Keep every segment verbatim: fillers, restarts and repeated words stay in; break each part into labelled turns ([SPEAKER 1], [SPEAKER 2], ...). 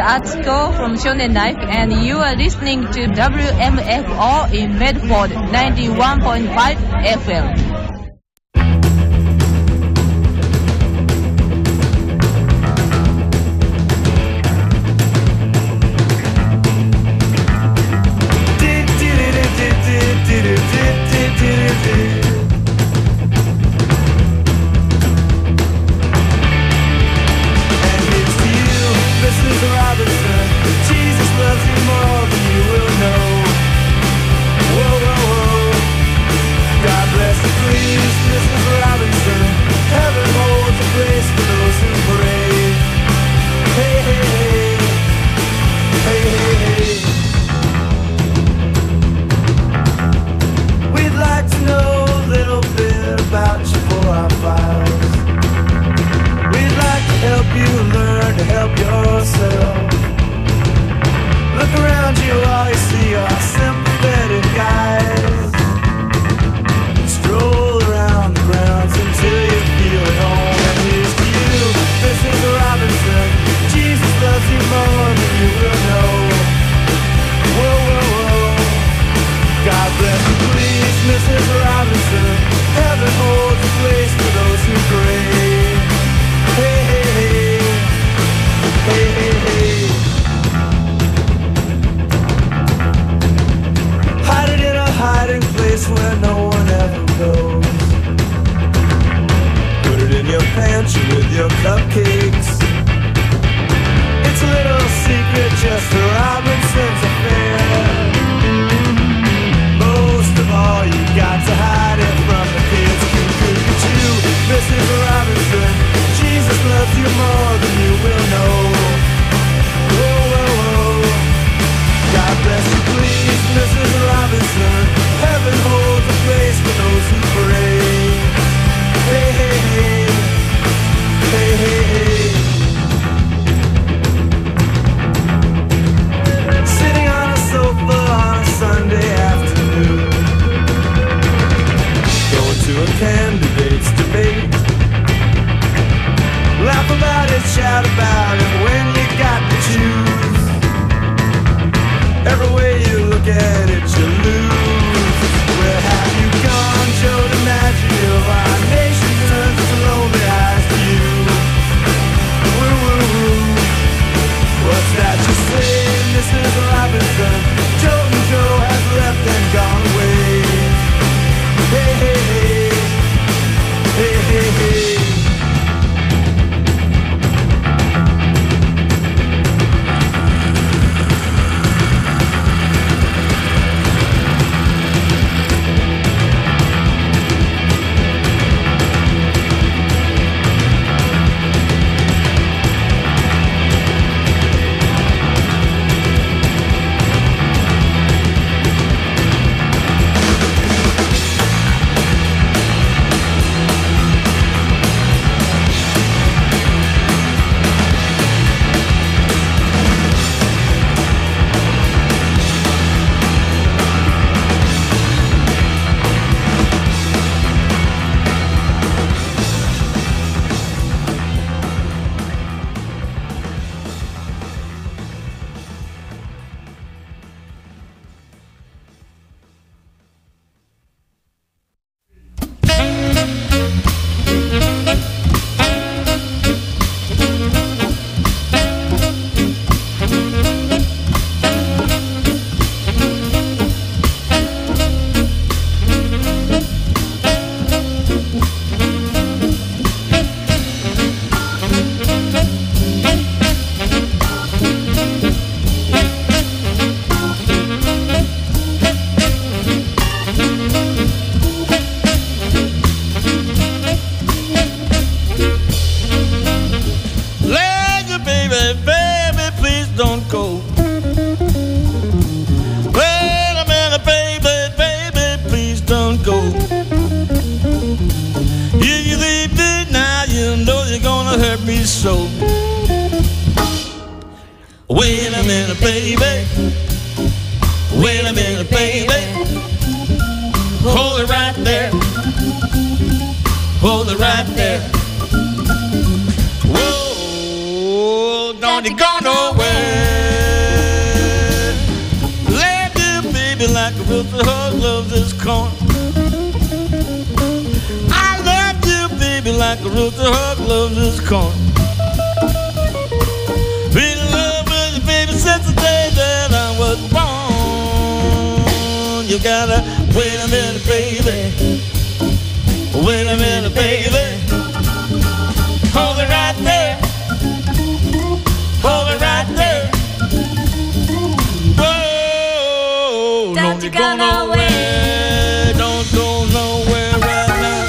[SPEAKER 1] Atsuko from Shonen Life, and you are listening to W M F O in Medford, ninety-one point five F M.
[SPEAKER 2] God bless the a rooster hog loves his corn. I love you, baby, like a rooster hog loves his corn. Been in love with you, baby, since the day that I was born. You gotta wait a minute, baby. Wait a minute, baby. Hold it right there. Hold it right there. Whoa, don't you go nowhere. Don't go nowhere right now.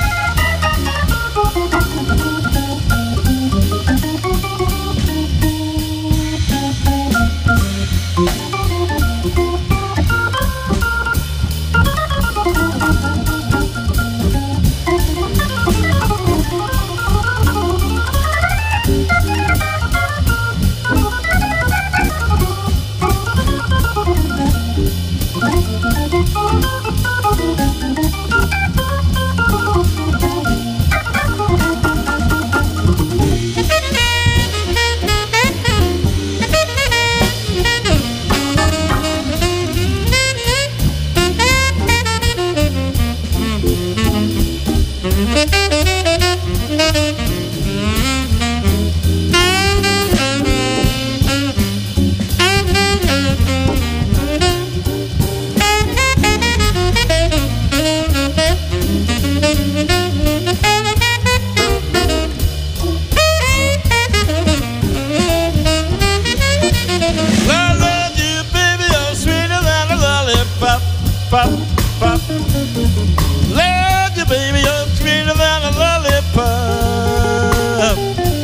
[SPEAKER 2] Pop, pop. Love you, baby, you're sweeter than a lollipop.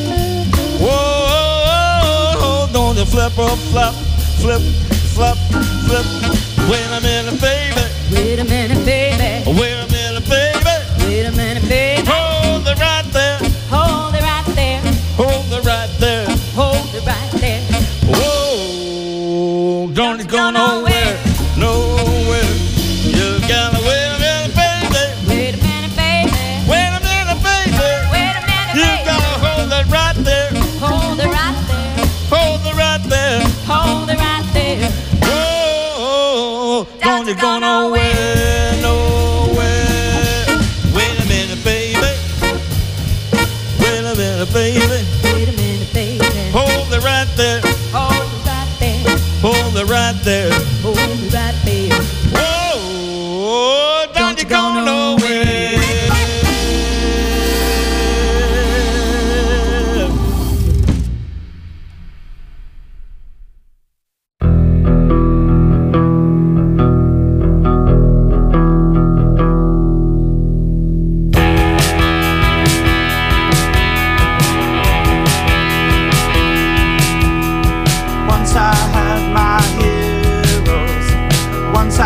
[SPEAKER 2] Whoa, don't you flip or flop, flip, flop, flip. Wait a minute, baby.
[SPEAKER 1] Wait a minute, baby.
[SPEAKER 2] Wait a minute, baby.
[SPEAKER 1] Wait a minute, baby.
[SPEAKER 2] Hold it right there.
[SPEAKER 1] Hold it right there.
[SPEAKER 2] Hold it right there.
[SPEAKER 1] Hold it right there.
[SPEAKER 2] Whoa, don't you go nowhere, nowhere. You gotta wait a minute, baby.
[SPEAKER 1] Wait a minute, baby.
[SPEAKER 2] Wait a minute, baby.
[SPEAKER 1] Wait a minute,
[SPEAKER 2] You
[SPEAKER 1] baby.
[SPEAKER 2] gotta hold it right there.
[SPEAKER 1] Hold it right there.
[SPEAKER 2] Hold it right there.
[SPEAKER 1] Hold it right there.
[SPEAKER 2] Whoa, don't you go nowhere, nowhere. Wait a minute, baby. Wait a minute, baby.
[SPEAKER 1] Wait a minute, baby.
[SPEAKER 2] Hold it right there.
[SPEAKER 1] Hold it right there.
[SPEAKER 2] Hold it right there.
[SPEAKER 1] Hold it right there.
[SPEAKER 2] Whoa, don't you go nowhere.
[SPEAKER 3] Once I had my heroes. Once I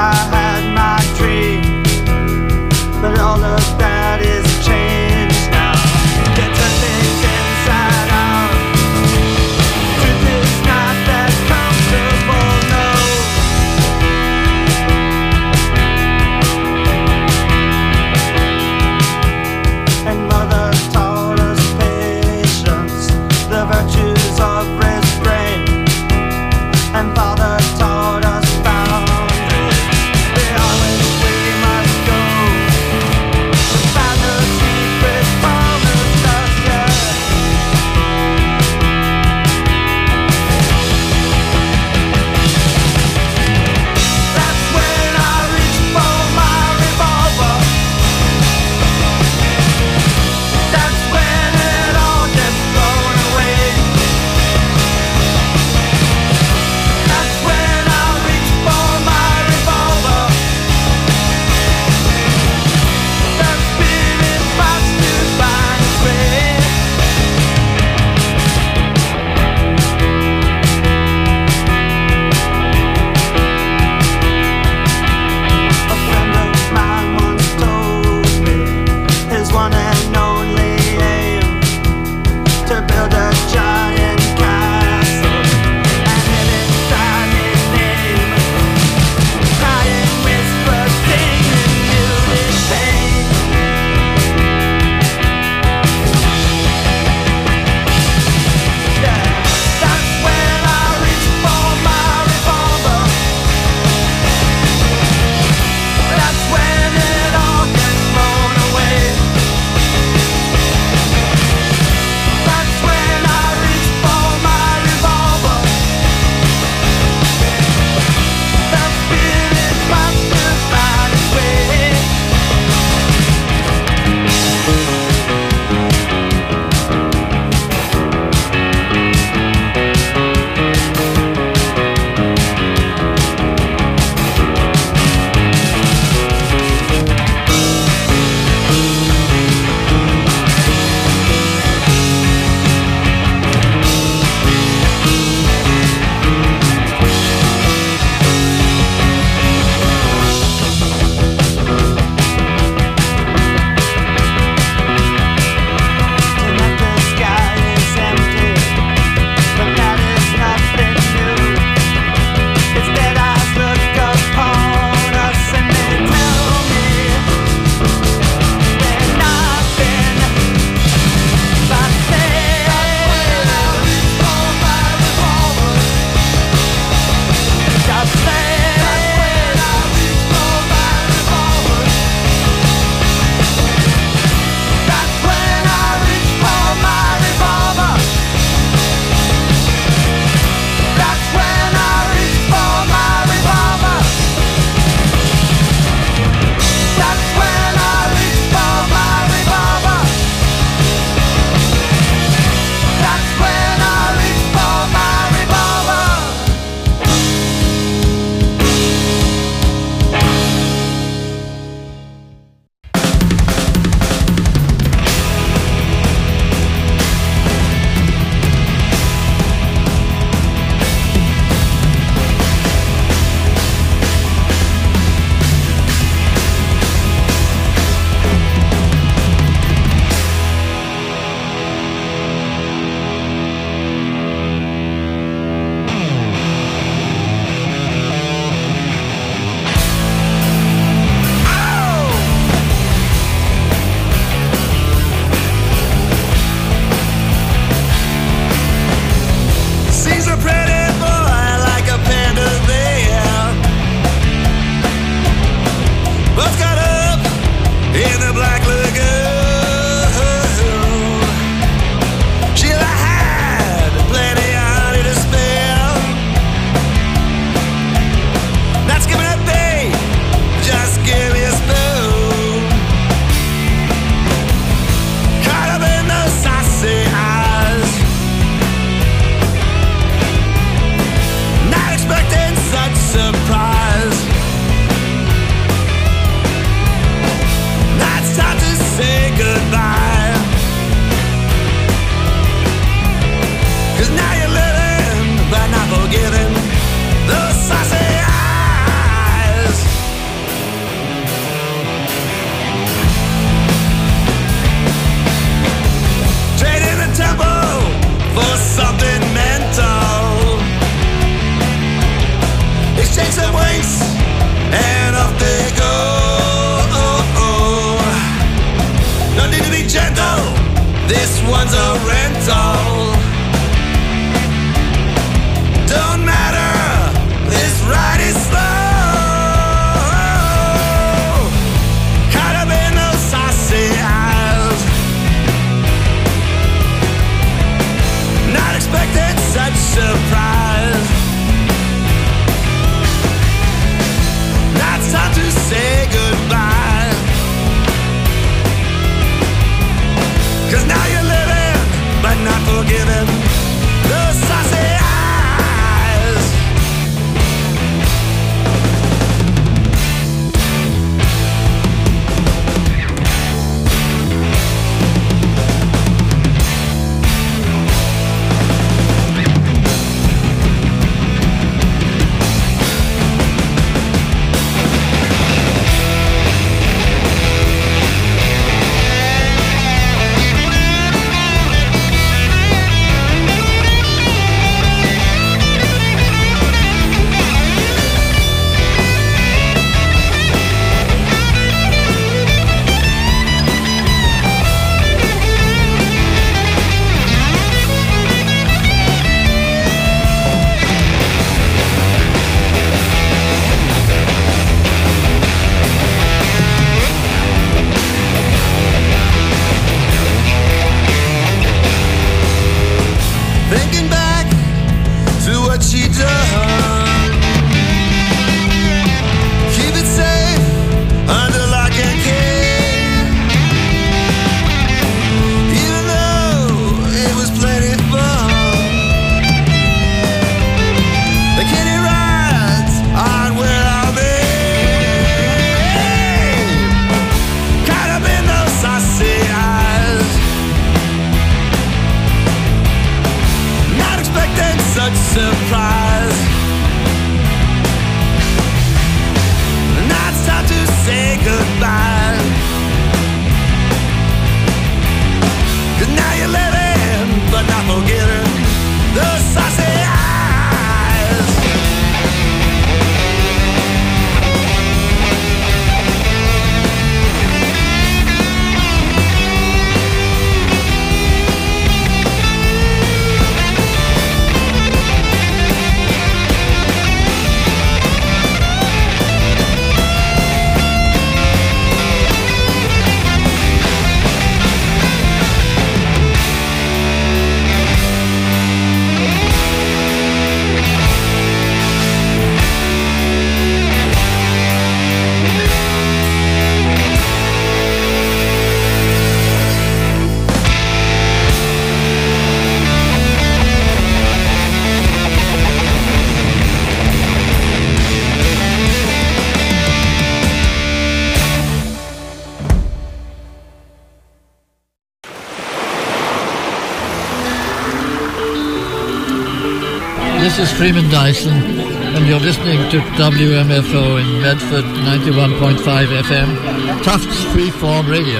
[SPEAKER 3] This is Freeman Dyson, and you're listening to W M F O in Medford, ninety-one point five F M, Tufts Freeform Radio.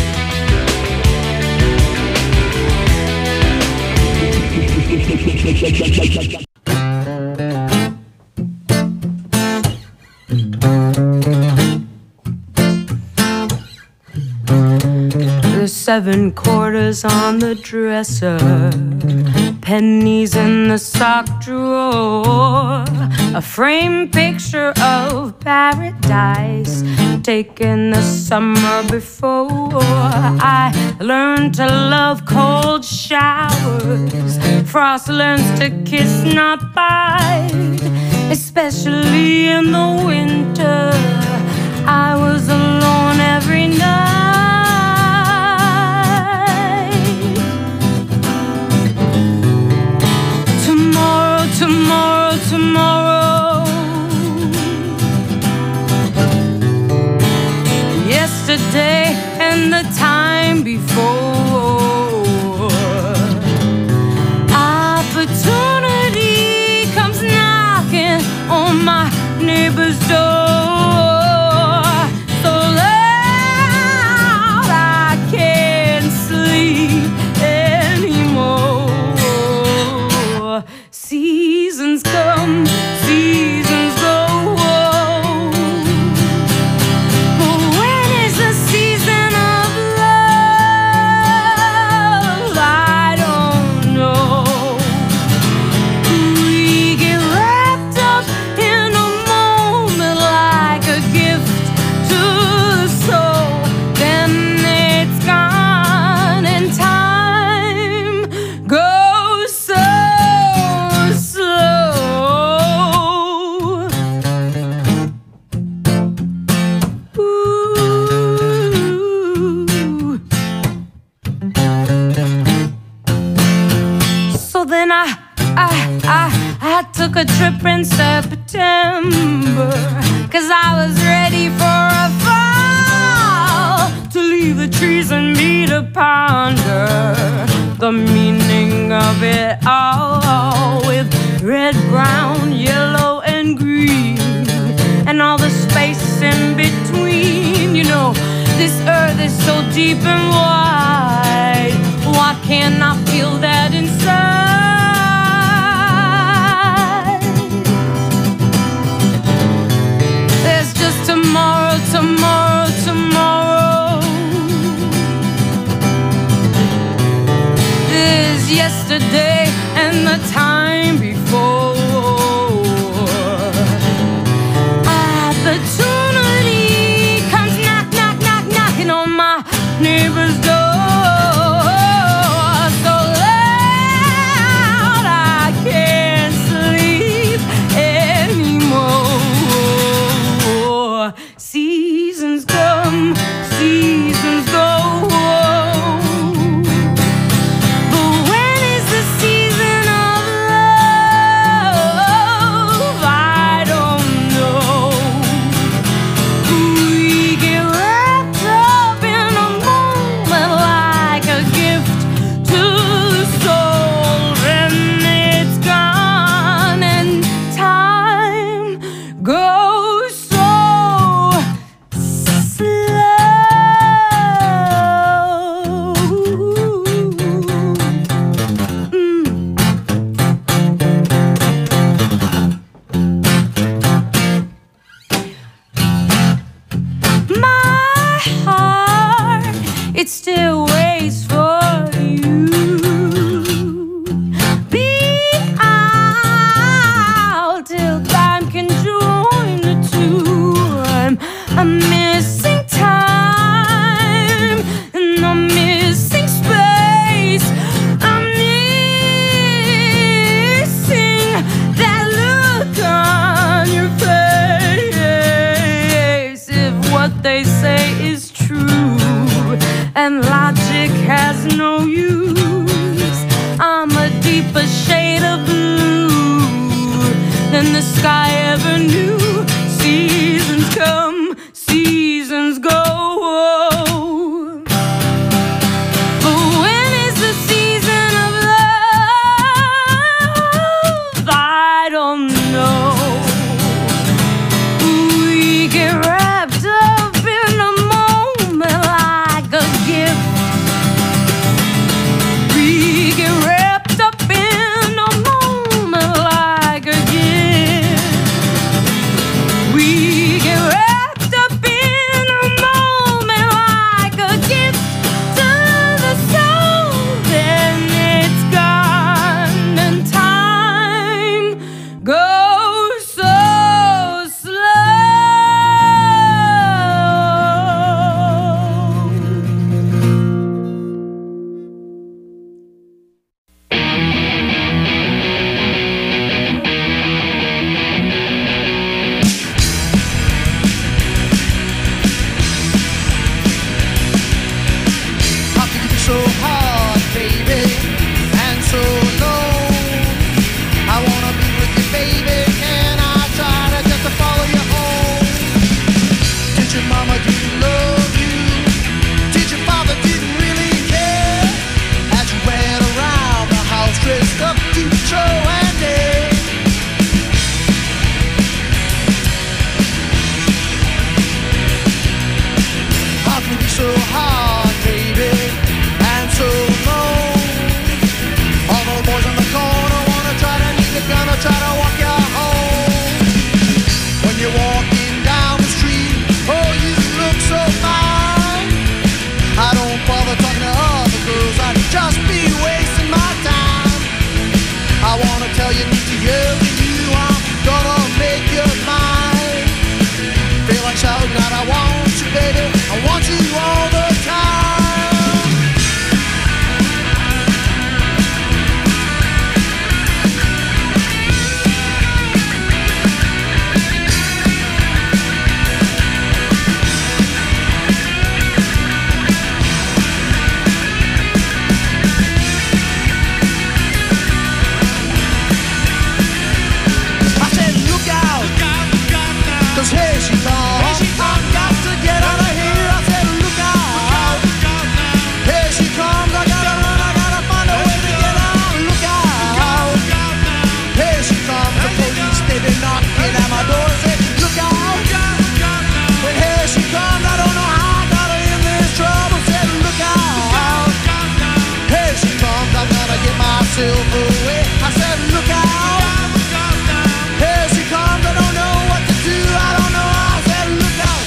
[SPEAKER 4] There's seven quarters on the dresser, pennies in the sock drawer, a framed picture of paradise taken the summer before. I learned to love cold showers, frost learns to kiss, not bite, especially in the winter. I was alone every night. Tomorrow, tomorrow, yesterday and the time before. Opportunity comes knocking on my neighbor's door, so loud I can't sleep anymore. Seasons come, seasons go, but when is the season of love? I don't know. We get wrapped up in a moment like a gift to the soul, then it's gone and time goes so then I, I, I, I took a trip in September, 'cause I was ready for a fall, to leave the trees and me to ponder the meaning of it all, with red, brown, yellow, and green, and all the space in between. You know, this earth is so deep and wide, why can't I feel that inside? There's just tomorrow, tomorrow, tomorrow. There's yesterday and the time before. Opportunity comes knock, knock, knock, knocking on my neighbor's door. Seasons come, seasons go, but when is the season of love? I don't know. We get wrapped up in a moment like a gift to the soul, and it's gone and time goes so it still waits for you. Be out till time can join the two. I'm, I'm missing time and I'm missing space. I'm missing that look on your face. If what they say is true and logic has no use, I'm a deeper shade of blue than the sky ever knew. Seasons come, seasons go, but when is the season of love? I
[SPEAKER 2] 'cause here she comes. Here she comes. Got to get out of here. I said, look out. Here she comes. I gotta run. I gotta find a way to get out. Look out. Here she comes. The police, they been knocking at my door. I said, look out. And here she comes. I don't know how I got her in this trouble. I said, look out. Here she comes. I gotta get myself away. I said, look out. Here she comes. I don't know what to do. I don't know. I said, look out.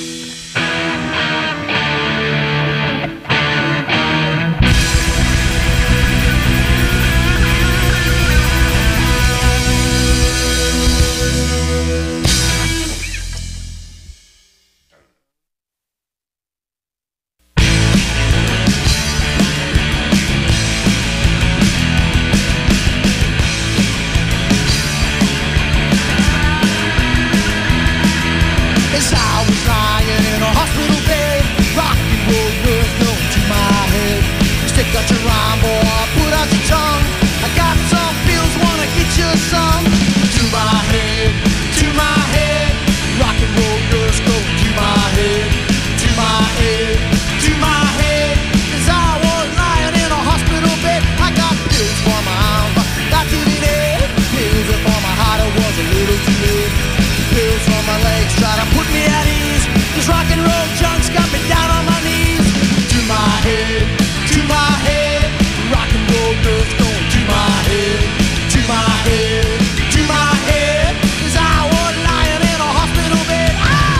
[SPEAKER 2] As I was lying in a hospital bed, rock and roll was going to my head. Stick out your rhyme, boy, put out your tongue. I got some pills, wanna get you some. To my head, to my head, rock and roll was going to my head. To my head, to my head. As I was lying in a hospital bed, I got pills for my arm, but got to the head. Pills for my heart, it was a little too late. Pills for my legs, try to put me at ease. This rock and roll junk's got me down on my knees. To my head, to my head, rock and roll nerves going to my head. To my head, to my head, as I was lying in a hospital bed. Ah!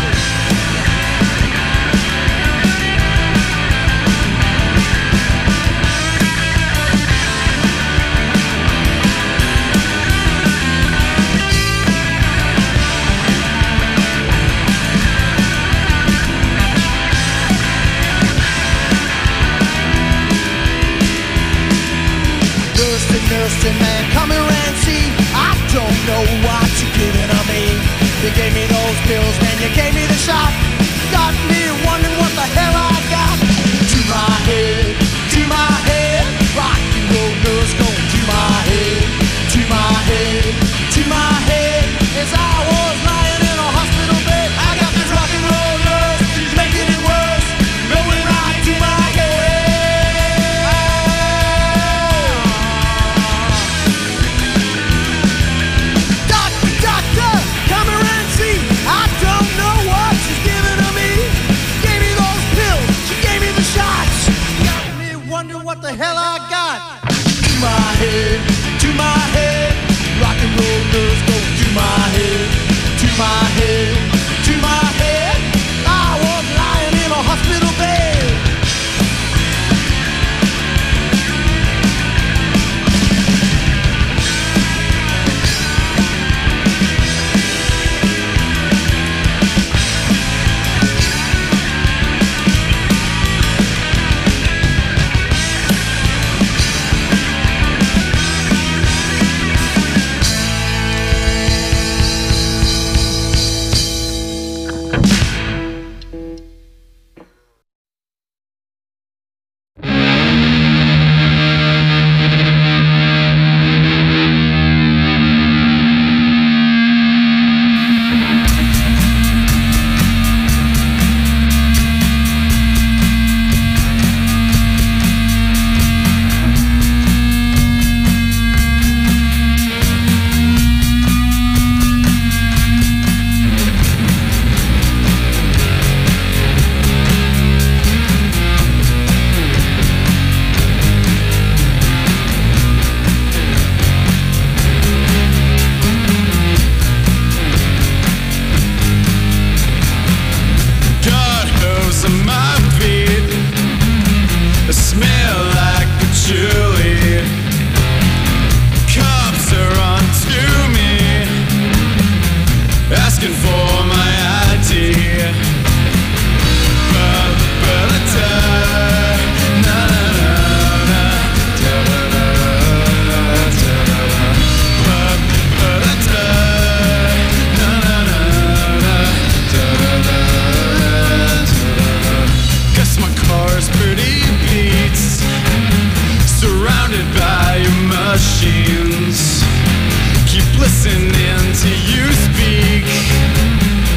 [SPEAKER 2] Nursing, nursing man, come here and see. I don't know what you're giving to me. You gave me those pills, man, you gave me the shot. Got me wondering what the hell I got. To my head, to my head, rock and roll nerves going to my head. To my head, to my head, as I was lying in a hospital bed. I got this rock and roll nerves, making it worse, going right to my head. Doctor, doctor, come here and see. I don't know what she's giving to me. Gave me those pills, she gave me the shots. Got me wonder what the hell I got. To my head, to my head, rock and roll nerves go to my head. To my head, to my head, I was lying in a hospital bed.
[SPEAKER 5] listening to you speak.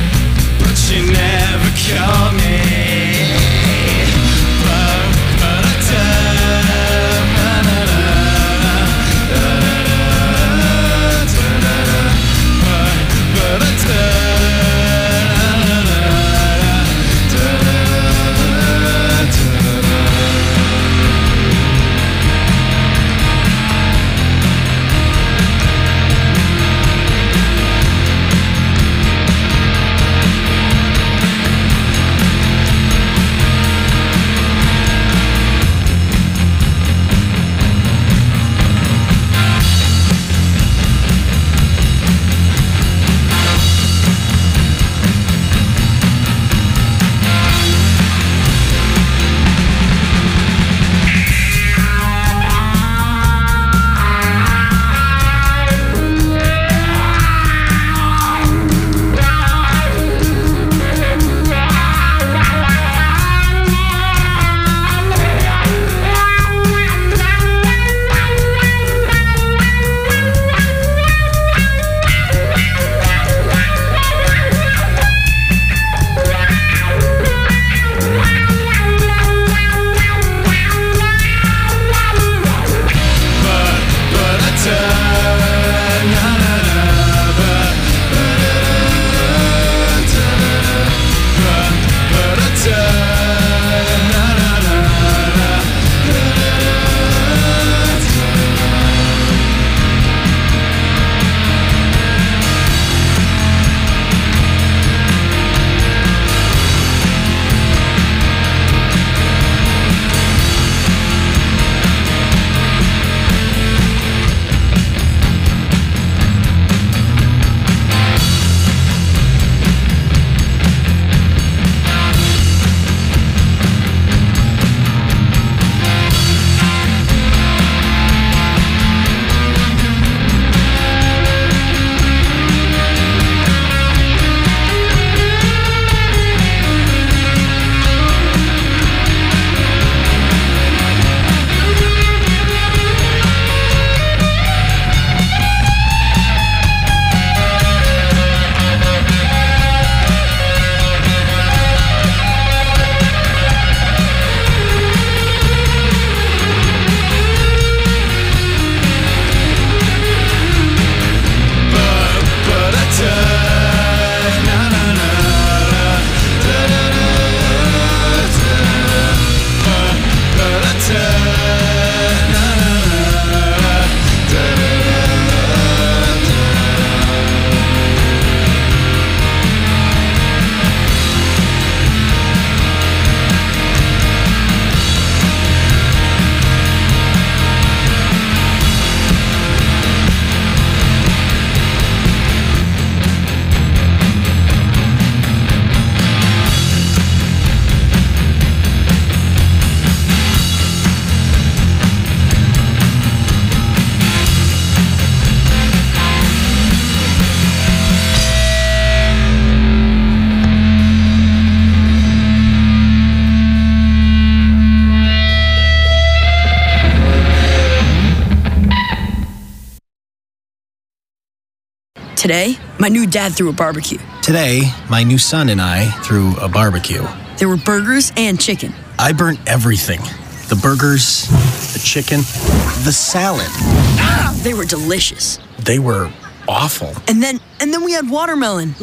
[SPEAKER 5] Today, my new dad threw a barbecue.
[SPEAKER 6] Today, my new son and I threw a barbecue.
[SPEAKER 5] There were burgers and chicken.
[SPEAKER 6] I burnt everything. The burgers, the chicken, the salad.
[SPEAKER 5] Ah, they were delicious.
[SPEAKER 6] They were awful.
[SPEAKER 5] And then, and then we had watermelon.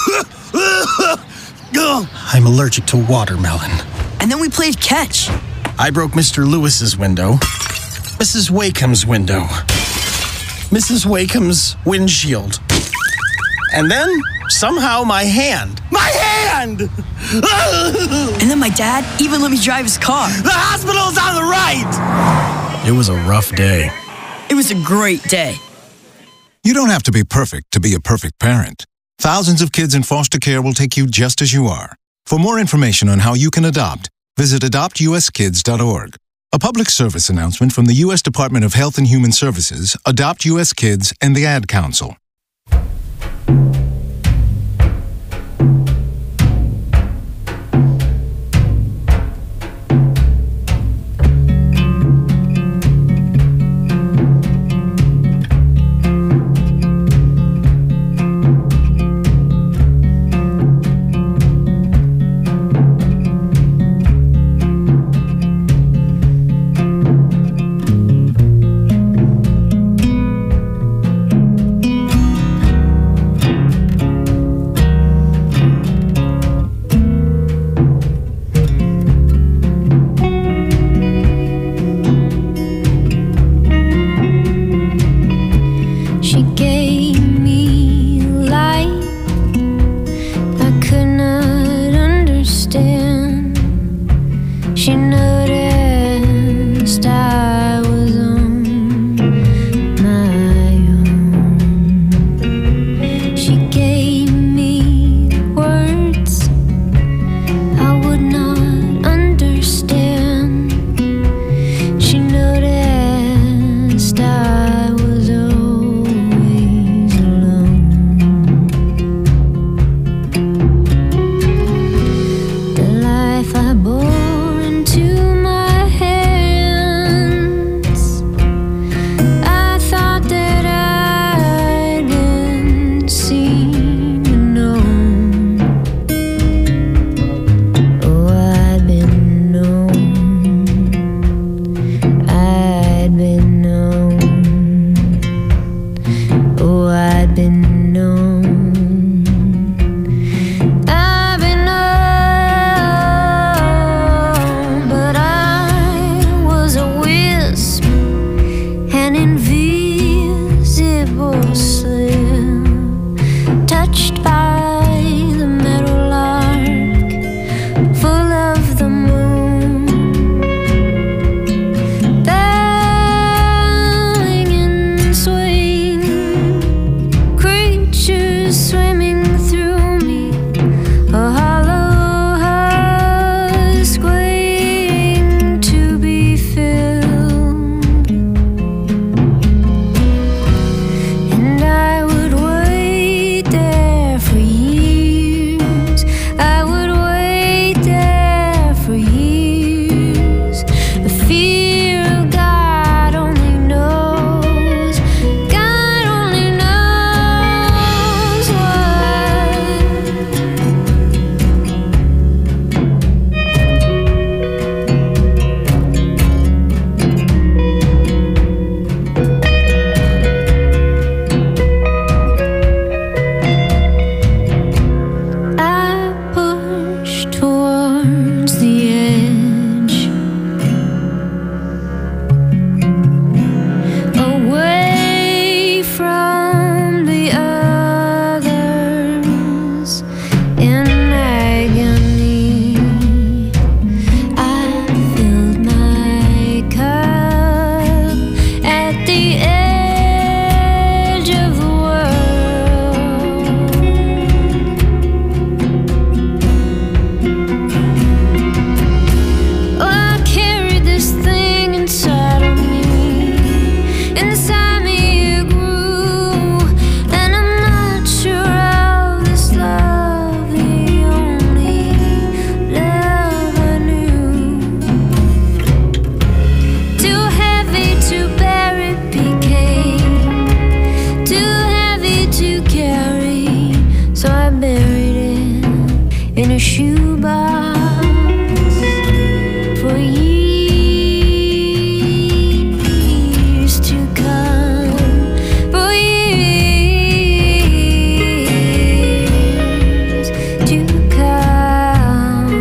[SPEAKER 6] I'm allergic to watermelon.
[SPEAKER 5] And then we played catch.
[SPEAKER 6] I broke Mister Lewis's window, Missus Wakeham's window, Missus Wakeham's windshield, and then somehow my hand. My hand!
[SPEAKER 5] And then my dad even let me drive his car.
[SPEAKER 6] The hospital's on the right! It was a rough day.
[SPEAKER 5] It was a great day.
[SPEAKER 7] You don't have to be perfect to be a perfect parent. Thousands of kids in foster care will take you just as you are. For more information on how you can adopt, visit adopt u s kids dot org. A public service announcement from the U S Department of Health and Human Services, Adopt U S Kids, and the Ad Council.
[SPEAKER 4] a shoebox for years to come, for years to come.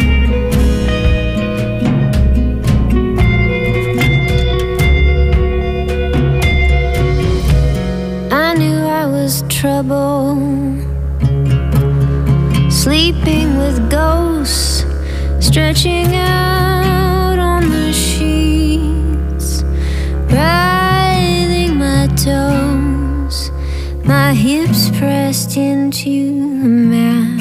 [SPEAKER 4] I knew I was trouble, sleeping with ghosts, stretching out on the sheets, writhing my toes, my hips pressed into the mat.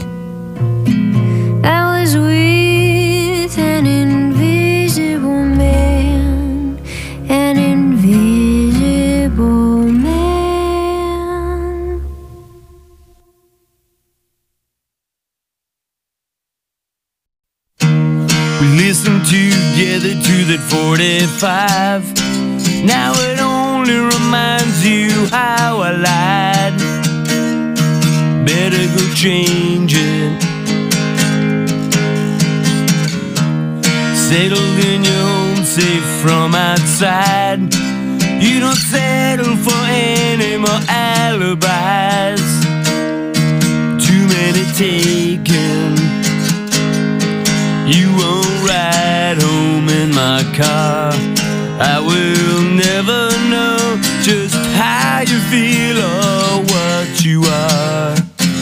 [SPEAKER 4] I was with an invisible man, an invisible man.
[SPEAKER 8] Listen together to that forty-five. Now it only reminds you how I lied. Better go change it. Settled in your home, safe from outside. You don't settle for any more alibis. Too many taken. You won't ride home in my car. I will never know just how you feel or what you are.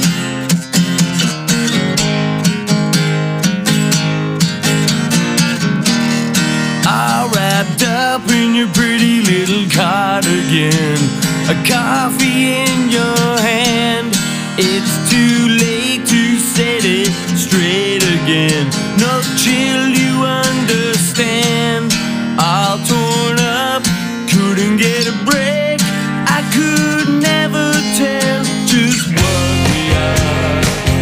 [SPEAKER 8] All wrapped up in your pretty little cardigan, a coffee in your hand. It's too late to set it straight again. No chill, you understand. All torn up, couldn't get a break. I could never tell just what we are.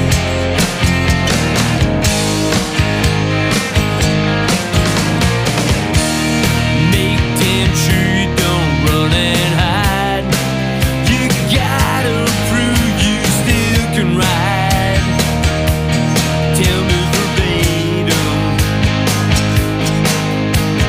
[SPEAKER 8] Make damn sure you don't run and hide. You gotta prove you still can ride. Tell me verbatim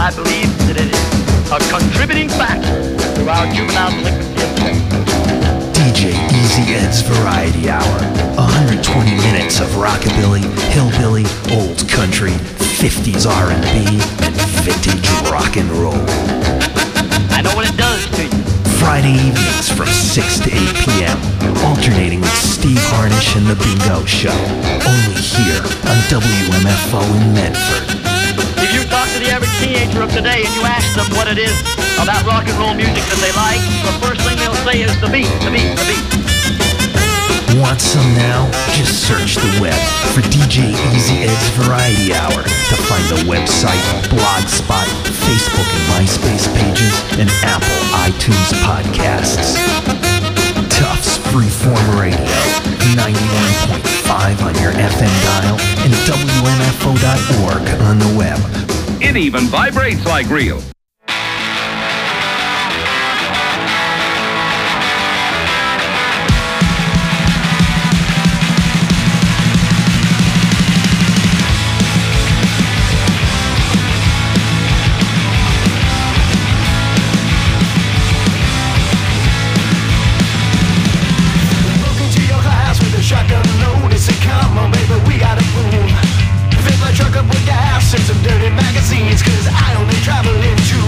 [SPEAKER 9] I believe that it is a contributing factor to our juvenile delinquency of crime.
[SPEAKER 10] D J Easy Ed's Variety Hour. one hundred twenty minutes of rockabilly, hillbilly, old country, fifties R and B, and vintage rock and roll.
[SPEAKER 9] I know what it does to you.
[SPEAKER 10] Friday evenings from six to eight p.m. Alternating with Steve Harnish and The Bingo Show. Only here on W M F O in Medford.
[SPEAKER 9] If you talk to the average teenager of today and you ask them what it is about rock and roll music that they like, the first thing they'll say is the beat, the beat, the beat.
[SPEAKER 10] Want some now? Just search the web for D J Easy Ed's Variety Hour to find the website, Blogspot, Facebook and MySpace pages, and Apple iTunes podcasts. Tufts Freeform Radio, ninety-one point five on your F M dial, and W M F O dot org on the web.
[SPEAKER 11] It even vibrates like real.
[SPEAKER 2] Shotgun load, it's a come on, baby, we gotta move. Fill my truck up with gas and some dirty magazines, cause I only travel in two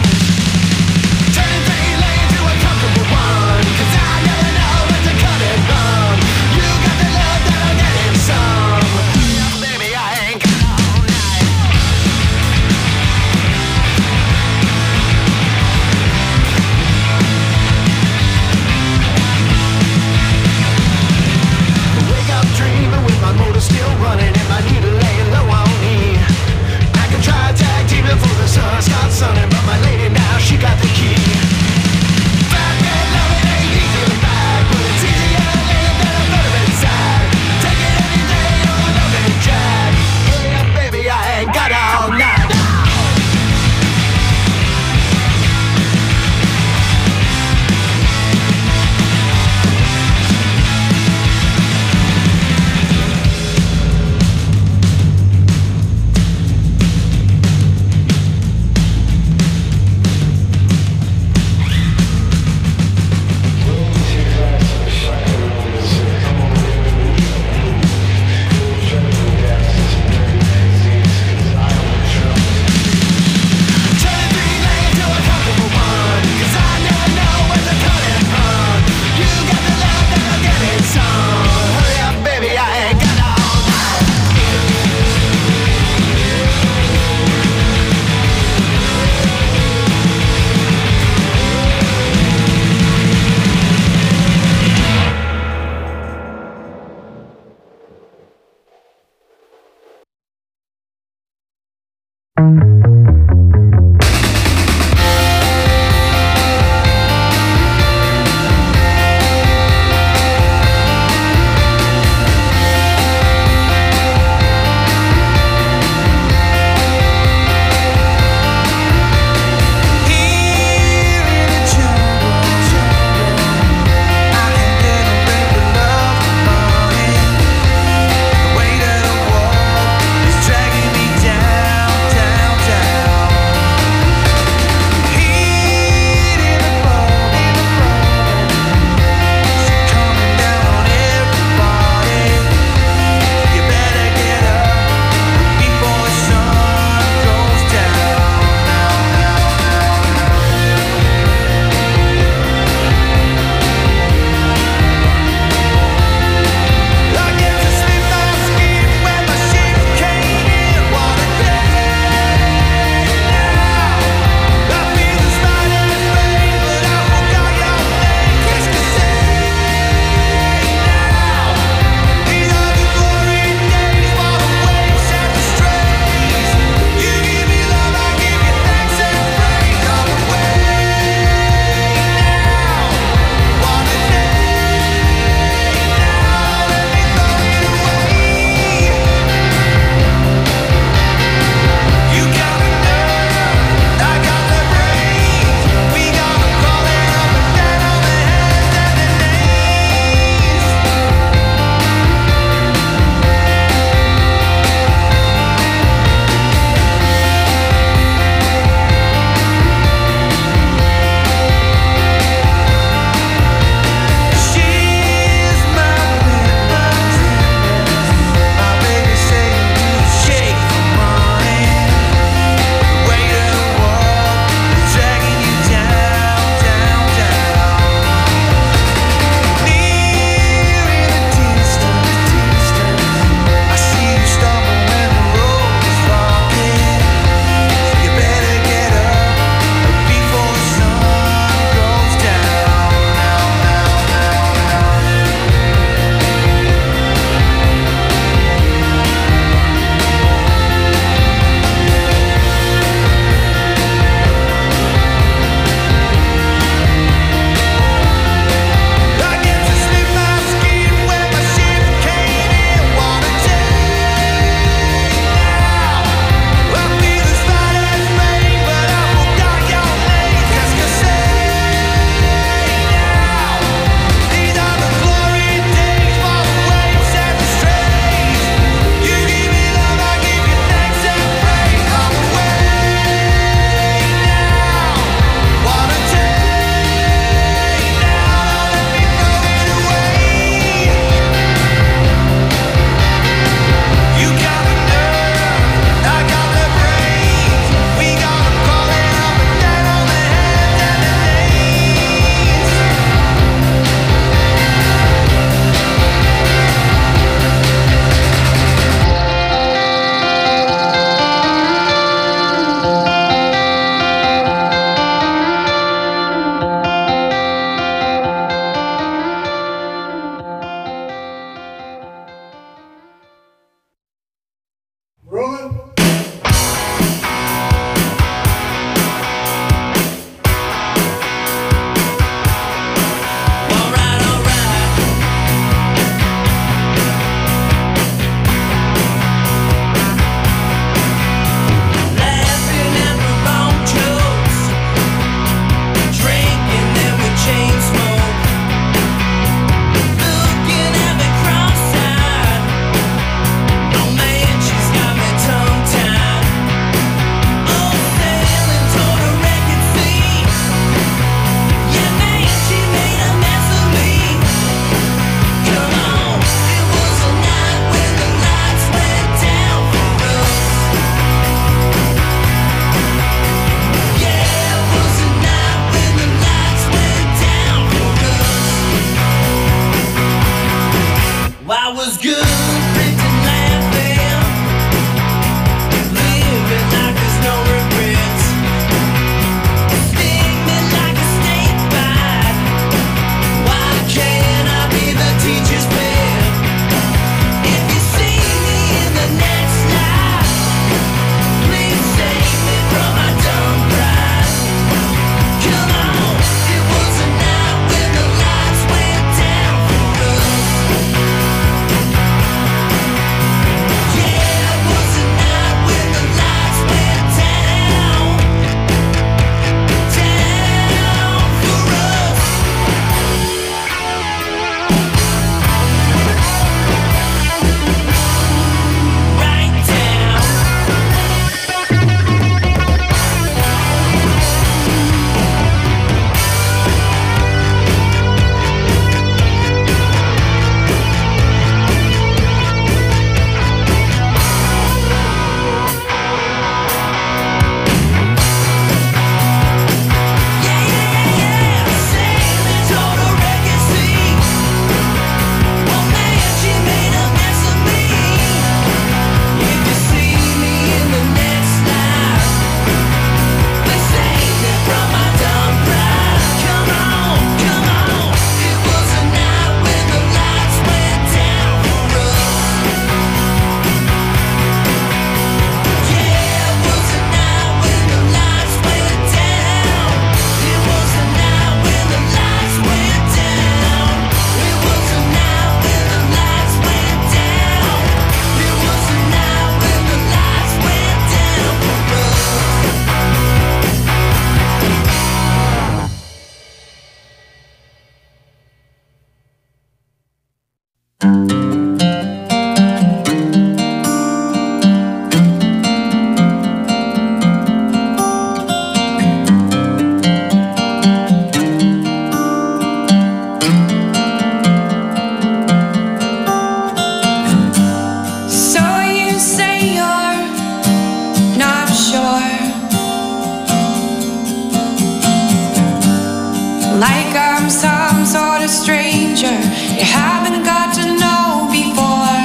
[SPEAKER 4] you haven't got to know before.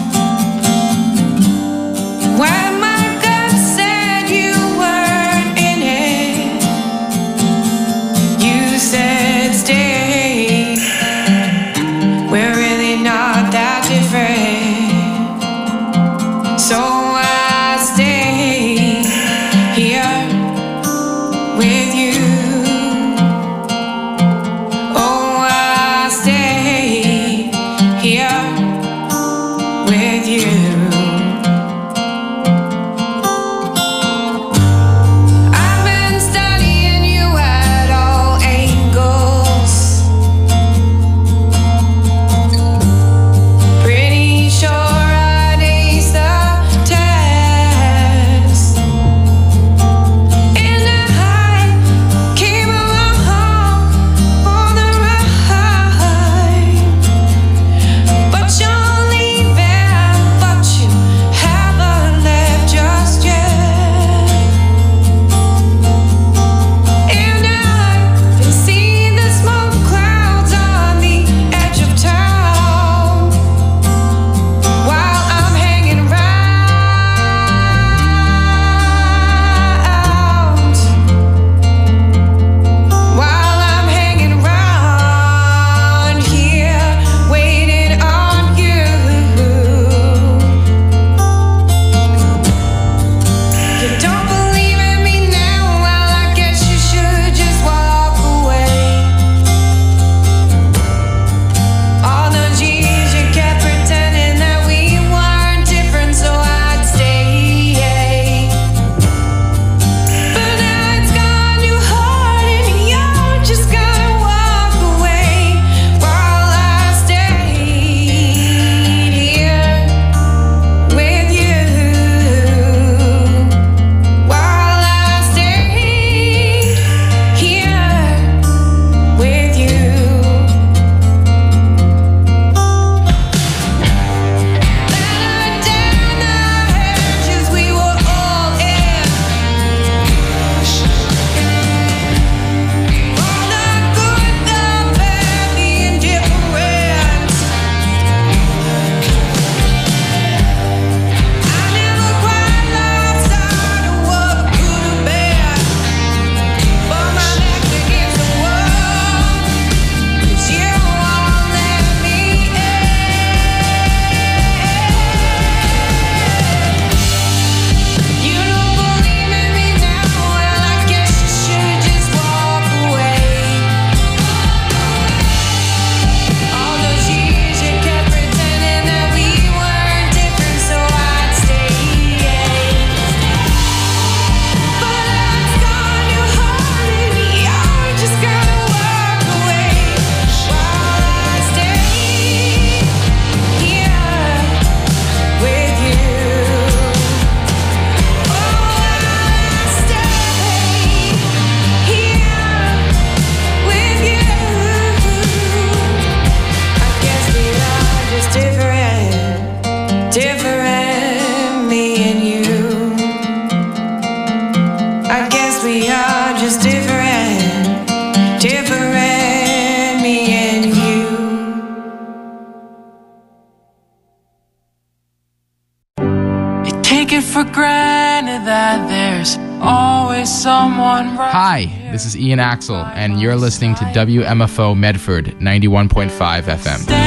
[SPEAKER 4] When my gut said you weren't in it, you said stay. We're really not that different, so I stay here with you. Oh, I stay here with you. I've been studying you at all angles. Pretty sure I'd ace the test. And I came along for the ride. But you're leaving, but you haven't left just yet. And I've been seeing the smoke clouds on the edge of town while I'm hanging round. While I'm hanging round here, waiting on you. You don't believe in me now? Well, I guess you should just walk away. All those years you kept pretending that we weren't different, so I'd stay. But now it's gone, you heart, and you're just gonna walk away while I stayed here with you. While I stayed here with you. Down the hedges we were all in. All the good, the bad, the indifferent. I never quite lost sight of what could have been, but my neck's against the wall, 'cause you won't let me in. You don't believe in me now? Well, I guess you should just walk away. All those years you kept pretending that we weren't different, so I'd stay. But that's gone, you heart, and you're just gonna walk away while I stay here with you. Oh, I stay here with you. I guess we are just different, different, me and you. I guess we are just different, different, me and you.
[SPEAKER 12] You take it for granted that there's always someone right.
[SPEAKER 13] Hi, this is Ian Axel, and you're listening to W M F O Medford ninety-one point five F M.